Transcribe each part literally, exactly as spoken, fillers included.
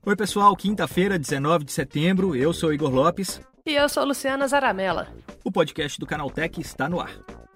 Oi pessoal, quinta-feira, dezenove de setembro, eu sou Igor Lopes. E eu sou Luciana Zaramella. O podcast do Canaltech está no ar.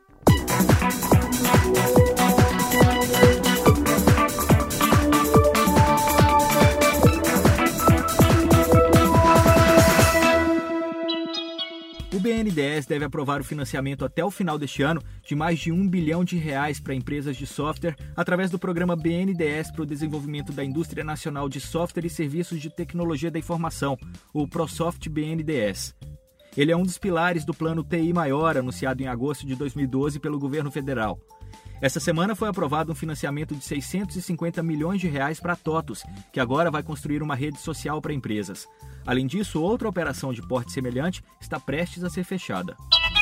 O B N D E S deve aprovar o financiamento até o final deste ano de mais de um bilhão de reais para empresas de software através do programa B N D E S para o desenvolvimento da indústria nacional de software e serviços de tecnologia da informação, o ProSoft B N D E S. Ele é um dos pilares do plano T I Maior, anunciado em agosto de dois mil e doze pelo governo federal. Essa semana foi aprovado um financiamento de seiscentos e cinquenta milhões de reais para a TOTUS, que agora vai construir uma rede social para empresas. Além disso, outra operação de porte semelhante está prestes a ser fechada.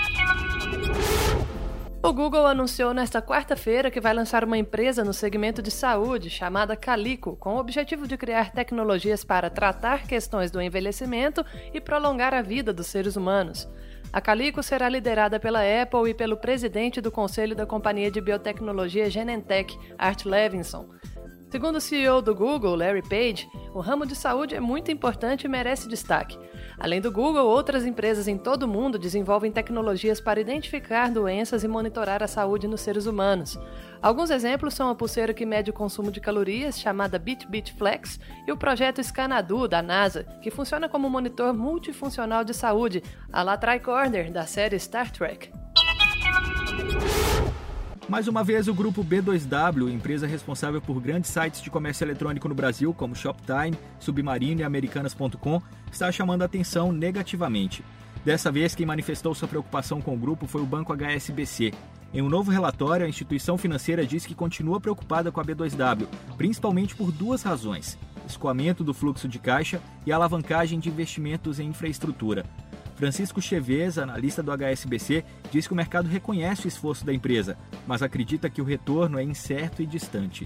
O Google anunciou nesta quarta-feira que vai lançar uma empresa no segmento de saúde chamada Calico, com o objetivo de criar tecnologias para tratar questões do envelhecimento e prolongar a vida dos seres humanos. A Calico será liderada pela Apple e pelo presidente do conselho da companhia de biotecnologia Genentech, Art Levinson. Segundo o C E O do Google, Larry Page, o ramo de saúde é muito importante e merece destaque. Além do Google, outras empresas em todo o mundo desenvolvem tecnologias para identificar doenças e monitorar a saúde nos seres humanos. Alguns exemplos são a pulseira que mede o consumo de calorias, chamada Fitbit Flex, e o projeto Scanadu, da NASA, que funciona como um monitor multifuncional de saúde, a la Tricorder, da série Star Trek. Mais uma vez, o grupo B dois W, empresa responsável por grandes sites de comércio eletrônico no Brasil, como Shoptime, Submarino e Americanas ponto com, está chamando a atenção negativamente. Dessa vez, quem manifestou sua preocupação com o grupo foi o banco H S B C. Em um novo relatório, a instituição financeira diz que continua preocupada com a B dois W, principalmente por duas razões: escoamento do fluxo de caixa e alavancagem de investimentos em infraestrutura. Francisco Chevez, analista do H S B C, diz que o mercado reconhece o esforço da empresa, mas acredita que o retorno é incerto e distante.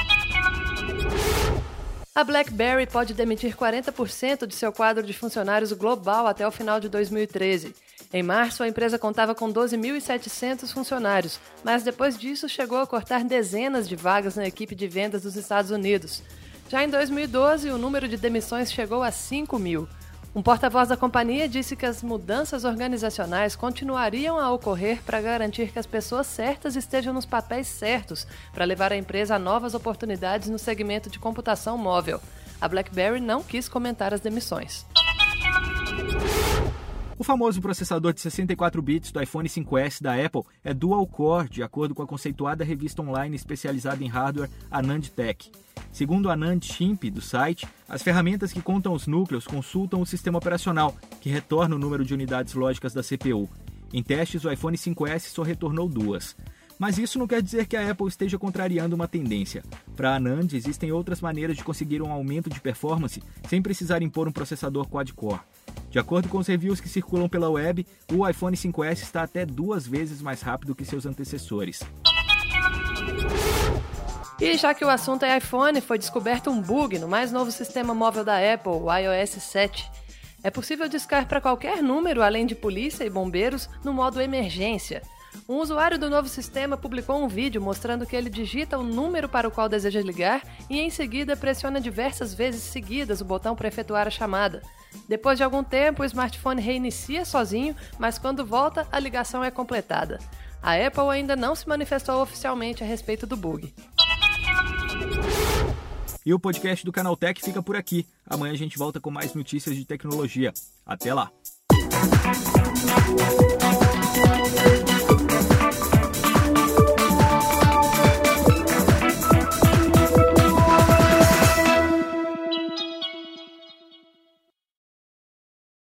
A BlackBerry pode demitir quarenta por cento de seu quadro de funcionários global até o final de dois mil e treze. Em março, a empresa contava com doze mil e setecentos funcionários, mas depois disso chegou a cortar dezenas de vagas na equipe de vendas dos Estados Unidos. Já em dois mil e doze, o número de demissões chegou a cinco mil. Um porta-voz da companhia disse que as mudanças organizacionais continuariam a ocorrer para garantir que as pessoas certas estejam nos papéis certos para levar a empresa a novas oportunidades no segmento de computação móvel. A BlackBerry não quis comentar as demissões. O famoso processador de sessenta e quatro bits do iPhone cinco S da Apple é dual-core, de acordo com a conceituada revista online especializada em hardware Anand Tech. Segundo Anand Shimp, do site, as ferramentas que contam os núcleos consultam o sistema operacional, que retorna o número de unidades lógicas da C P U. Em testes, o iPhone cinco S só retornou duas. Mas isso não quer dizer que a Apple esteja contrariando uma tendência. Para a Anand, existem outras maneiras de conseguir um aumento de performance sem precisar impor um processador quad-core. De acordo com os reviews que circulam pela web, o iPhone cinco S está até duas vezes mais rápido que seus antecessores. E já que o assunto é iPhone, foi descoberto um bug no mais novo sistema móvel da Apple, o i O S sete. É possível discar para qualquer número, além de polícia e bombeiros, no modo emergência. Um usuário do novo sistema publicou um vídeo mostrando que ele digita o número para o qual deseja ligar e em seguida pressiona diversas vezes seguidas o botão para efetuar a chamada. Depois de algum tempo, o smartphone reinicia sozinho, mas quando volta, a ligação é completada. A Apple ainda não se manifestou oficialmente a respeito do bug. E o podcast do Canaltech fica por aqui. Amanhã a gente volta com mais notícias de tecnologia. Até lá!